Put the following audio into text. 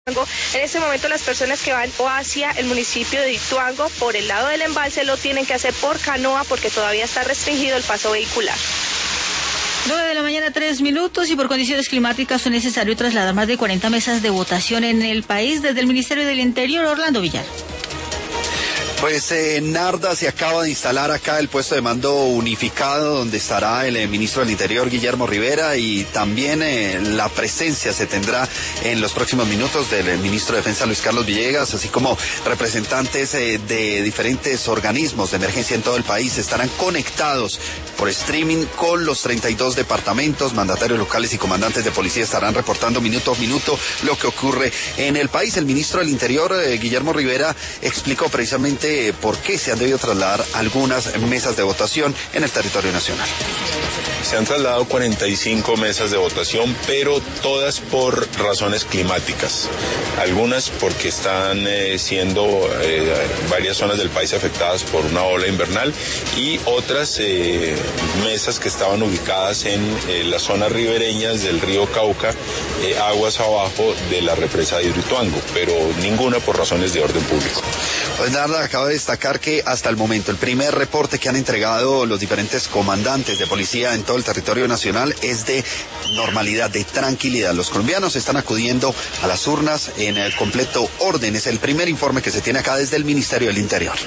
En este momento las personas que van o hacia el municipio de Ituango por el lado del embalse lo tienen que hacer por canoa porque todavía está restringido el paso vehicular. 9 de la mañana, 3 minutos, y por condiciones climáticas fue necesario trasladar más de 40 mesas de votación en el país. Desde el Ministerio del Interior, Orlando Villar. Pues en Narda se acaba de instalar acá el puesto de mando unificado donde estará el ministro del Interior, Guillermo Rivera, y también la presencia se tendrá en los próximos minutos del ministro de Defensa, Luis Carlos Villegas, así como representantes de diferentes organismos de emergencia en todo el país estarán conectados por streaming con los 32 departamentos. Mandatarios locales y comandantes de policía estarán reportando minuto a minuto lo que ocurre en el país. El ministro del Interior, Guillermo Rivera, explicó precisamente por qué se han debido trasladar algunas mesas de votación en el territorio nacional. Se han trasladado 45 mesas de votación, pero todas por razones climáticas. Algunas porque están siendo varias zonas del país afectadas por una ola invernal, y otras mesas que estaban ubicadas en las zonas ribereñas del río Cauca, aguas abajo de la represa de Hidroituango, pero ninguna por razones de orden público. Pues nada, acaba de destacar que hasta el momento el primer reporte que han entregado los diferentes comandantes de policía en todo el territorio nacional es de normalidad, de tranquilidad. Los colombianos están acudiendo a las urnas en el completo orden. Es el primer informe que se tiene acá desde el Ministerio del Interior.